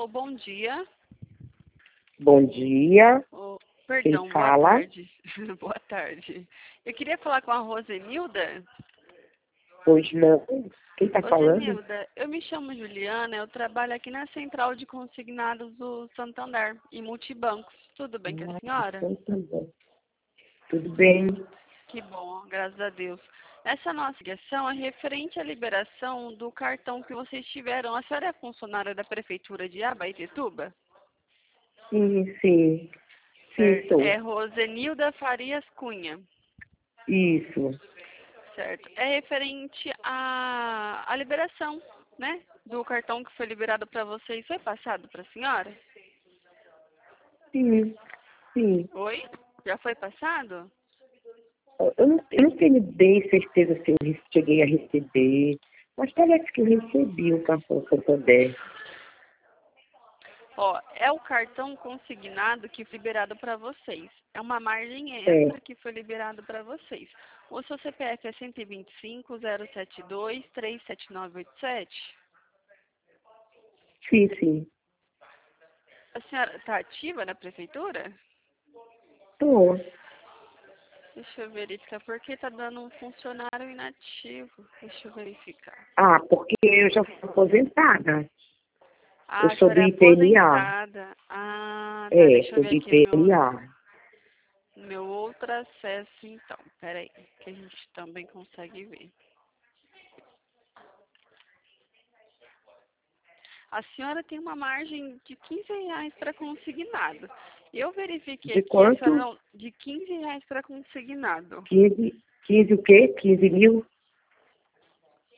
Alô, bom dia. Bom dia. Oh, Quem perdão, boa fala? tarde. Boa tarde. Eu queria falar com a Rosenilda. Pois não. Quem está falando? Rosenilda, eu me chamo Juliana, eu trabalho aqui na Central de Consignados do Santander, em multibancos. Tudo bem com a senhora? Então tá bom. Tudo bem? Que bom, graças a Deus. Essa nossa ligação é referente à liberação do cartão que vocês tiveram. A senhora é funcionária da Prefeitura de Abaetetuba? Sim, Certo. sou. É Rosenilda Farias Cunha. Isso. Certo. É referente à liberação, né? Do cartão que foi liberado para vocês. Foi passado para a senhora? Sim, sim. Oi? Já foi passado? Eu não tenho bem certeza se eu cheguei a receber, mas parece que eu recebi o cartão Santander. Ó, é o cartão consignado que foi liberado para vocês. É uma margem É, extra que foi liberado para vocês. O seu CPF é 125.072.37987? sim. A senhora está ativa na prefeitura? Tô. Deixa eu verificar, porque está dando um funcionário inativo. Deixa eu verificar. Ah, porque eu já fui aposentada. Ah, Eu a sou senhora do é IPNA. aposentada. Ah, tá. É, Deixa eu sou ver do aqui no IPNA. meu outro acesso, então. Peraí, que a gente também consegue ver. A senhora tem uma margem de R$ 15 para consignado. Eu verifiquei De aqui, a senhora quanto? não, de R$ 15 para consignado. 15 o quê? 15 mil?